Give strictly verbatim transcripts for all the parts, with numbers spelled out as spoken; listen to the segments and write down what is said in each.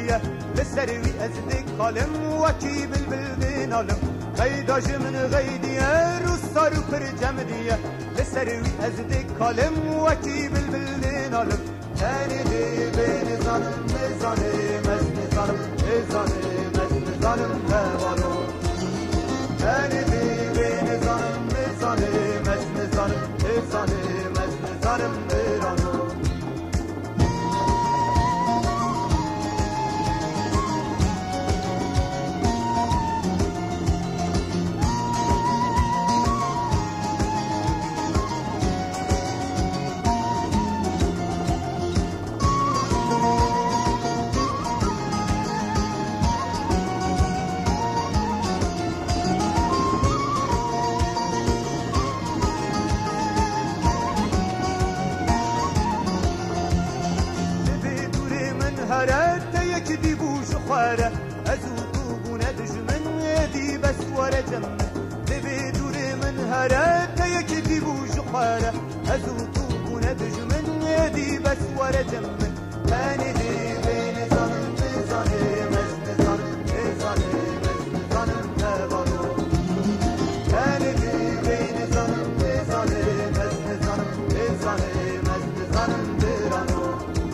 دیه لسروی از دکالم وکی بلبل دینالم غیداج من غیدیه رو سارو پر جم دیه لسروی از دکالم وکی بلبل دینالم تنی دی بین زانم نزانم از نزانم نزانم از نزانم هوارو تنی دی بین زانم نزانم از نزانم نزانم از نزانم برانو ازو دوبونه دجمن دی بس ور جم دی دور من هرات یک دی بوج خاره ازو دوبونه دجمن دی بس ور جم تاني دی بین زانم زانم زانم زانم زانم هوارو تاني دی بین زانم زانم زانم زانم زانم برانو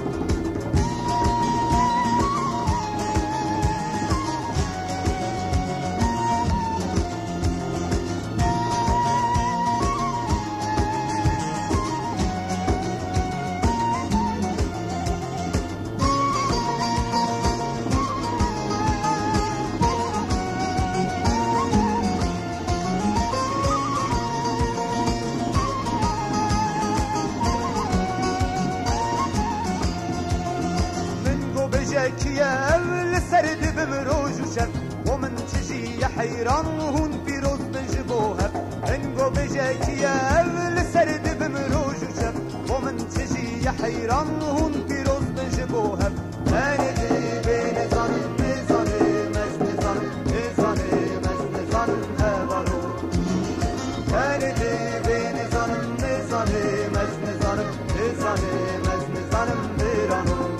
كي اول سرد بمروج وشب ومن تجي حيران وهون في روز بنجبوها انقو بجاكي اول سرد بمروج وشب ومن تجي حيران وهون في روز بنجبوها انا دي بين ظنم ظنم ظنم ظنم ظنم هوارو انا دي بين ظنم ظنم ظنم ظنم ظنم برانو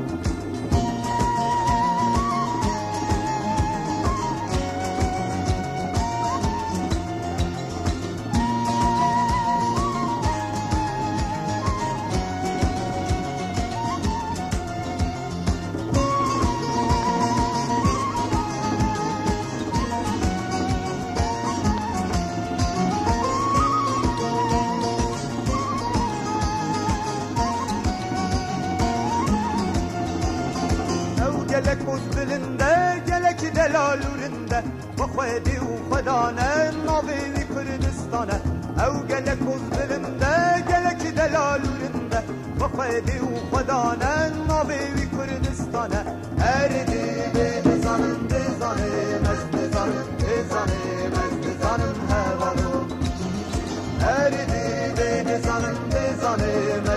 گلک مزبلنده گلک دلالورنده با خودی و خدانه ناوی کردستانه او گلک مزبلنده گلک دلالورنده با خودی و خدانه ناوی کردستانه اردی به زانم بزانم از بزانم بزانم از بزانم هوارو اردی به زانم بزانم